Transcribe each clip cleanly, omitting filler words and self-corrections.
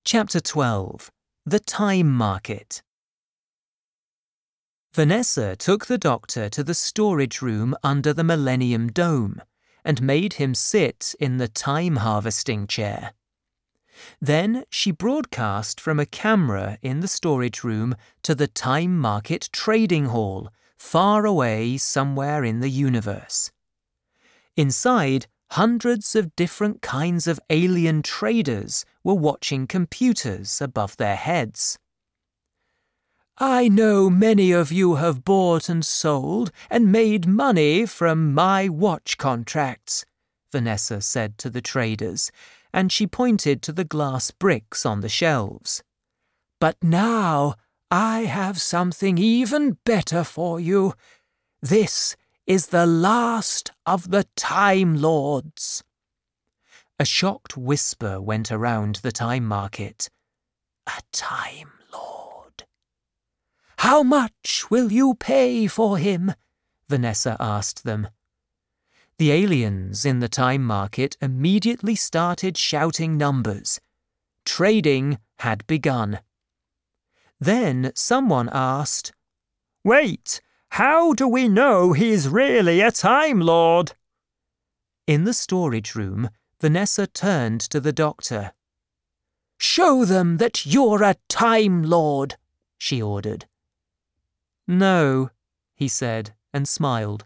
Chapter 12. The Time Market. Vanessa took the doctor to the storage room under the Millennium Dome and made him sit in the time-harvesting chair. Then she broadcast from a camera in the storage room to the Time Market trading hall, far away somewhere in the universe. Inside, hundreds of different kinds of alien traders were watching computers above their heads. "I know many of you have bought and sold and made money from my watch contracts," Vanessa said to the traders, and she pointed to the glass bricks on the shelves. "But now I have something even better for you. This is the last of the Time Lords." A shocked whisper went around the Time Market. "A Time Lord." "How much will you pay for him?" Vanessa asked them. The aliens in the Time Market immediately started shouting numbers. Trading had begun. Then someone asked, "Wait, how do we know he's really a Time Lord?" In the storage room, Vanessa turned to the doctor. "Show them that you're a Time Lord," she ordered. "No," he said and smiled.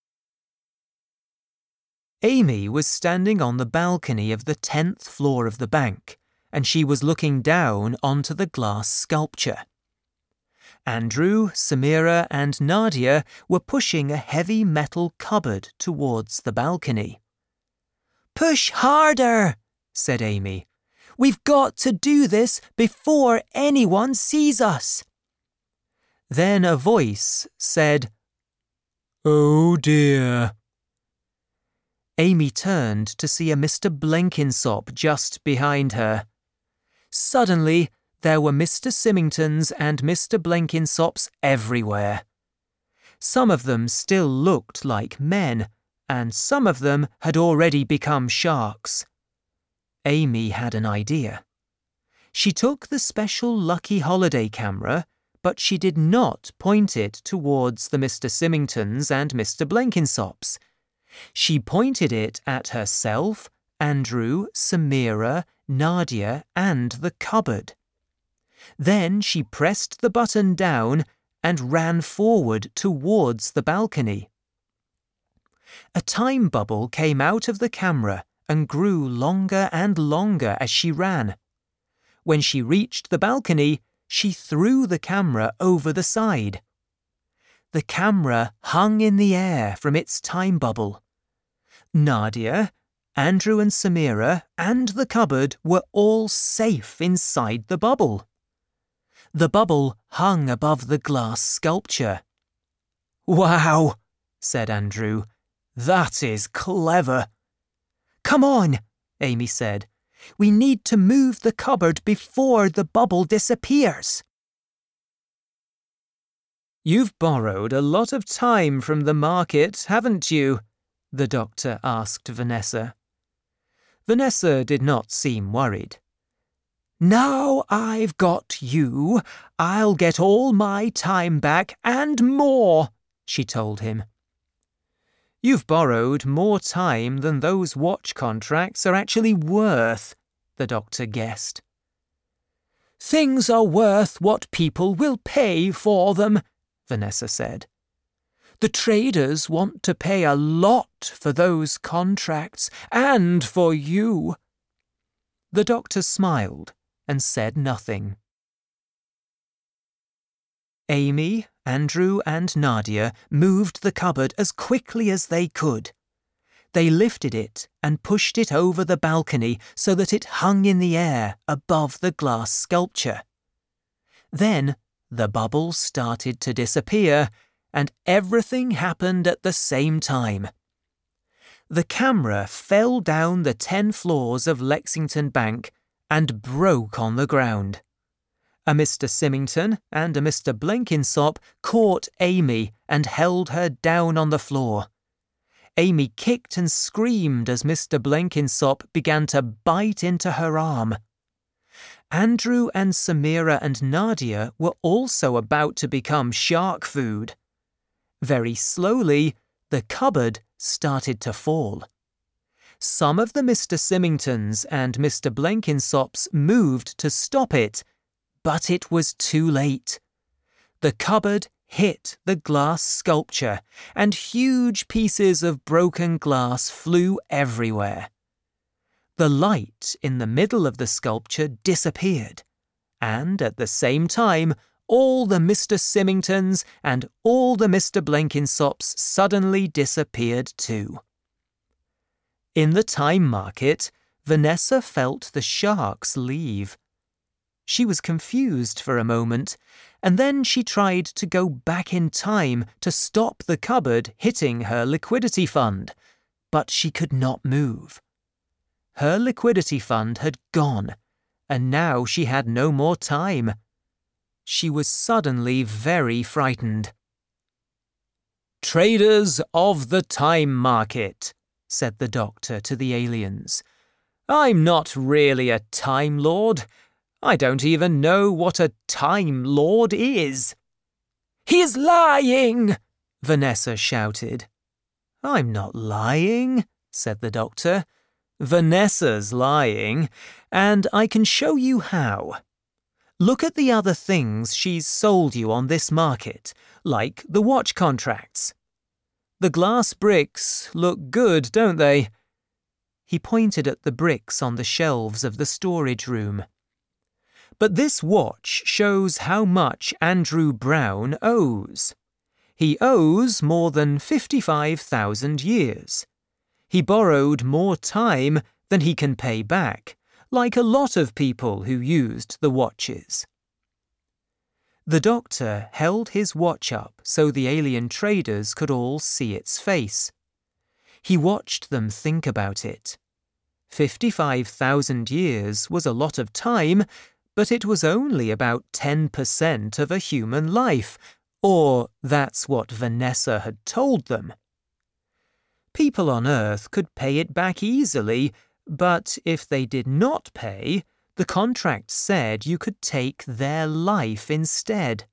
Amy was standing on the balcony of the 10th floor of the bank, and she was looking down onto the glass sculpture. Andrew, Samira, and Nadia were pushing a heavy metal cupboard towards the balcony. "Push harder," said Amy. "We've got to do this before anyone sees us." Then a voice said, "Oh dear." Amy turned to see a Mr. Blenkinsop just behind her. Suddenly, there were Mr. Symingtons and Mr. Blenkinsops everywhere. Some of them still looked like men, and some of them had already become sharks. Amy had an idea. She took the special Lucky Holiday camera, but she did not point it towards the Mr. Symingtons and Mr. Blenkinsops. She pointed it at herself, Andrew, Samira, Nadia, and the cupboard. Then she pressed the button down and ran forward towards the balcony. A time bubble came out of the camera and grew longer and longer as she ran. When she reached the balcony, she threw the camera over the side. The camera hung in the air from its time bubble. Nadia, Andrew and Samira, and the cupboard were all safe inside the bubble. The bubble hung above the glass sculpture. "Wow," said Andrew. "That is clever." "Come on," Amy said. "We need to move the cupboard before the bubble disappears." "You've borrowed a lot of time from the market, haven't you?" the doctor asked Vanessa. Vanessa did not seem worried. "Now I've got you, I'll get all my time back and more," she told him. "You've borrowed more time than those watch contracts are actually worth," the doctor guessed. "Things are worth what people will pay for them," Vanessa said. "The traders want to pay a lot for those contracts and for you." The doctor smiled and said nothing. Amy, Andrew, and Nadia moved the cupboard as quickly as they could. They lifted it and pushed it over the balcony so that it hung in the air above the glass sculpture. Then the bubble started to disappear, and everything happened at the same time. The camera fell down the 10 floors of Lexington Bank and broke on the ground. A Mr. Symington and a Mr. Blenkinsop caught Amy and held her down on the floor. Amy kicked and screamed as Mr. Blenkinsop began to bite into her arm. Andrew and Samira and Nadia were also about to become shark food. Very slowly, the cupboard started to fall. Some of the Mr. Symingtons and Mr. Blenkinsopps moved to stop it, but it was too late. The cupboard hit the glass sculpture, and huge pieces of broken glass flew everywhere. The light in the middle of the sculpture disappeared, and at the same time, all the Mr. Symingtons and all the Mr. Blenkinsopps suddenly disappeared too. In the time market, Vanessa felt the sharks leave. She was confused for a moment, and then she tried to go back in time to stop the cupboard hitting her liquidity fund, but she could not move. Her liquidity fund had gone, and now she had no more time. She was suddenly very frightened. "Traders of the time market," said the doctor to the aliens. "I'm not really a Time Lord. I don't even know what a Time Lord is." "He's lying!" Vanessa shouted. "I'm not lying," said the doctor. "Vanessa's lying, and I can show you how. Look at the other things she's sold you on this market, like the watch contracts. The glass bricks look good, don't they?" He pointed at the bricks on the shelves of the storage room. "But this watch shows how much Andrew Brown owes. He owes more than 55,000 years. He borrowed more time than he can pay back, like a lot of people who used the watches." The doctor held his watch up so the alien traders could all see its face. He watched them think about it. 55,000 years was a lot of time, but it was only about 10% of a human life, or that's what Vanessa had told them. People on Earth could pay it back easily, but if they did not pay, the contract said you could take their life instead.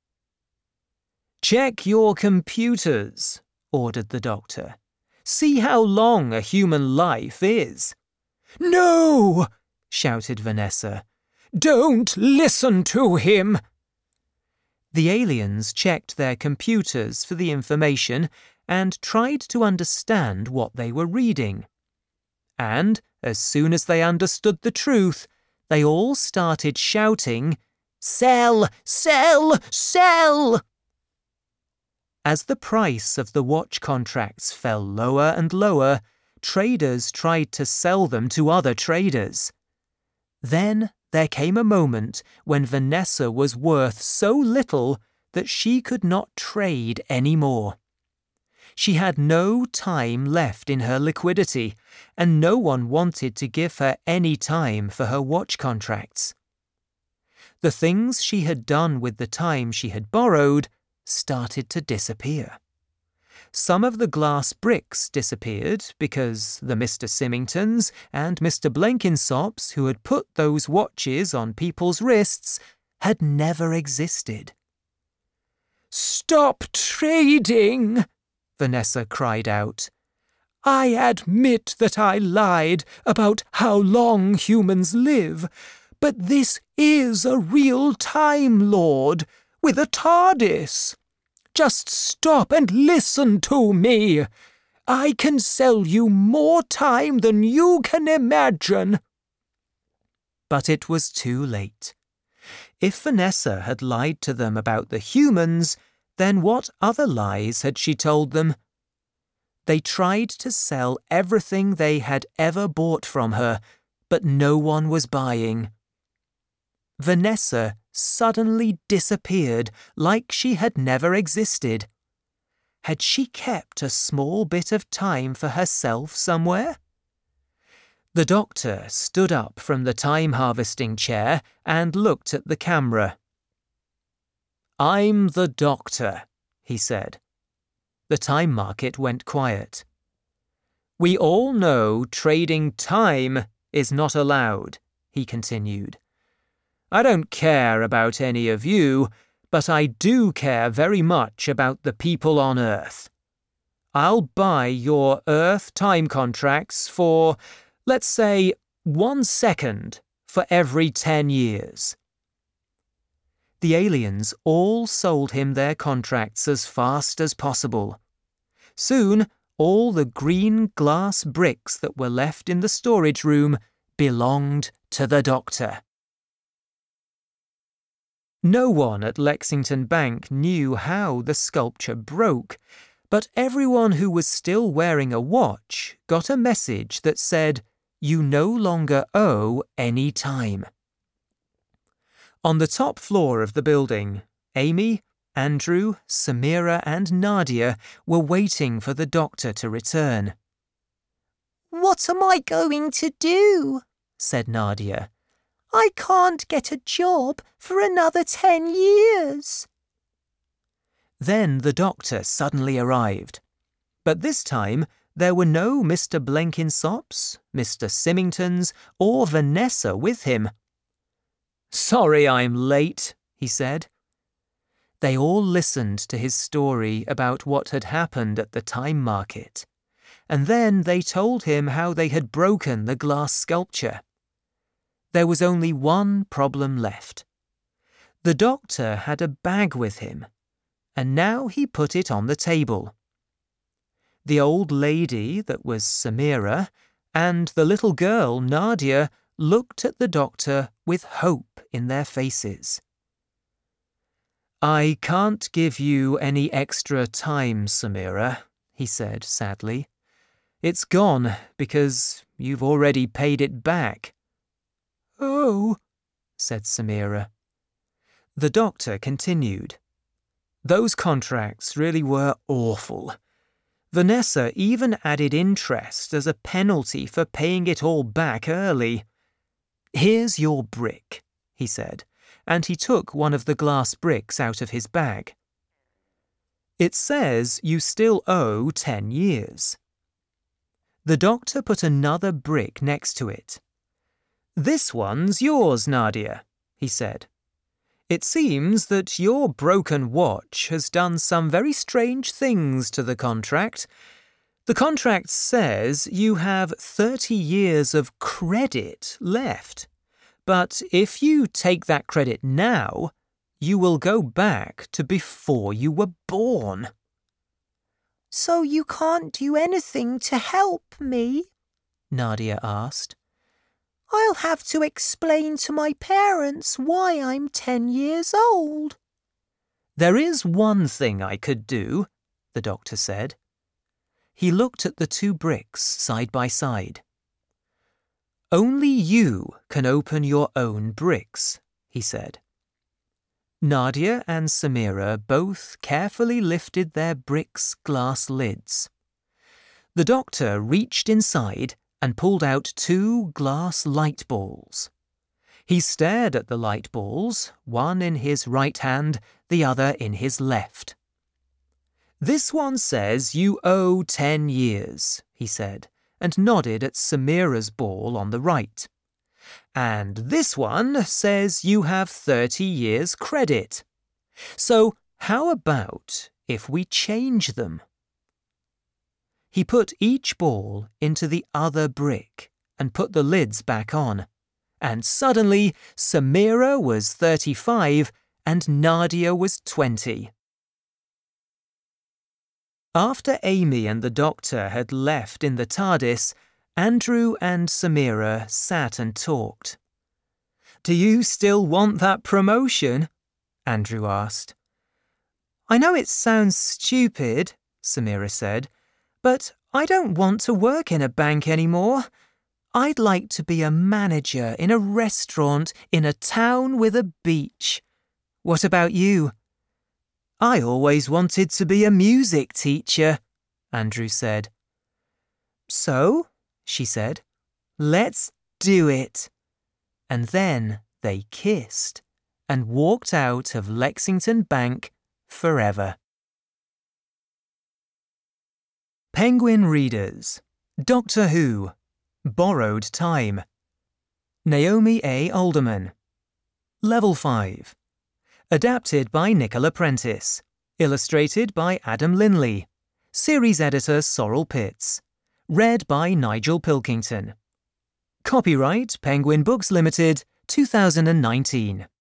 "Check your computers," ordered the doctor. "See how long a human life is." "No!" shouted Vanessa. "Don't listen to him!" The aliens checked their computers for the information and tried to understand what they were reading. And as soon as they understood the truth, they all started shouting, "Sell! Sell! Sell!" As the price of the watch contracts fell lower and lower, traders tried to sell them to other traders. Then there came a moment when Vanessa was worth so little that she could not trade any more. She had no time left in her liquidity, and no one wanted to give her any time for her watch contracts. The things she had done with the time she had borrowed started to disappear. Some of the glass bricks disappeared because the Mr. Symingtons and Mr. Blenkinsopps who had put those watches on people's wrists had never existed. "Stop trading!" Vanessa cried out. "I admit that I lied about how long humans live, but this is a real Time Lord with a TARDIS. Just stop and listen to me. I can sell you more time than you can imagine." But it was too late. If Vanessa had lied to them about the humans, then what other lies had she told them? They tried to sell everything they had ever bought from her, but no one was buying. Vanessa suddenly disappeared like she had never existed. Had she kept a small bit of time for herself somewhere? The doctor stood up from the time-harvesting chair and looked at the camera. "I'm the doctor," he said. The time market went quiet. "We all know trading time is not allowed," he continued. I don't care about any of you, but I do care very much about the people on Earth. I'll buy your Earth time contracts for, let's say, 1 second for every 10 years. The aliens all sold him their contracts as fast as possible. Soon, all the green glass bricks that were left in the storage room belonged to the doctor. No one at Lexington Bank knew how the sculpture broke, but everyone who was still wearing a watch got a message that said, "You no longer owe any time." On the top floor of the building, Amy, Andrew, Samira and Nadia were waiting for the doctor to return. "What am I going to do?" said Nadia. "I can't get a job for another 10 years. Then the doctor suddenly arrived. But this time there were no Mr. Blenkinsops, Mr. Symingtons or Vanessa with him. "Sorry I'm late," he said. They all listened to his story about what had happened at the time market, and then they told him how they had broken the glass sculpture. There was only one problem left. The doctor had a bag with him, and now he put it on the table. The old lady, that was Samira, and the little girl, Nadia, looked at the doctor with hope in their faces. "I can't give you any extra time, Samira," he said sadly. "It's gone because you've already paid it back." "Oh," said Samira. The doctor continued. "Those contracts really were awful. Vanessa even added interest as a penalty for paying it all back early. Here's your brick," he said, and he took one of the glass bricks out of his bag. "It says you still owe 10 years. The doctor put another brick next to it. "This one's yours, Nadia," he said. "It seems that your broken watch has done some very strange things to the contract. The contract says you have 30 years of credit left, but if you take that credit now, you will go back to before you were born." "So you can't do anything to help me?" Nadia asked. "I'll have to explain to my parents why I'm 10 years old." "There is one thing I could do," the doctor said. He looked at the 2 bricks side by side. "Only you can open your own bricks," he said. Nadia and Samira both carefully lifted their bricks' glass lids. The doctor reached inside and pulled out 2 glass light balls. He stared at the light balls, one in his right hand, the other in his left. "This one says you owe 10 years, he said, and nodded at Samira's ball on the right. "And this one says you have 30 years credit. So how about if we change them?" He put each ball into the other brick and put the lids back on, and suddenly Samira was 35 and Nadia was 20. After Amy and the doctor had left in the TARDIS, Andrew and Samira sat and talked. "Do you still want that promotion?" Andrew asked. "I know it sounds stupid," Samira said, "but I don't want to work in a bank anymore. I'd like to be a manager in a restaurant in a town with a beach. What about you?" "I always wanted to be a music teacher," Andrew said. "So," she said, "let's do it." And then they kissed and walked out of Lexington Bank forever. Penguin Readers, Doctor Who, Borrowed Time, Naomi A. Alderman, Level 5. Adapted by Nicola Prentice. Illustrated by Adam Linley. Series editor Sorrel Pitts. Read by Nigel Pilkington. Copyright Penguin Books Limited, 2019.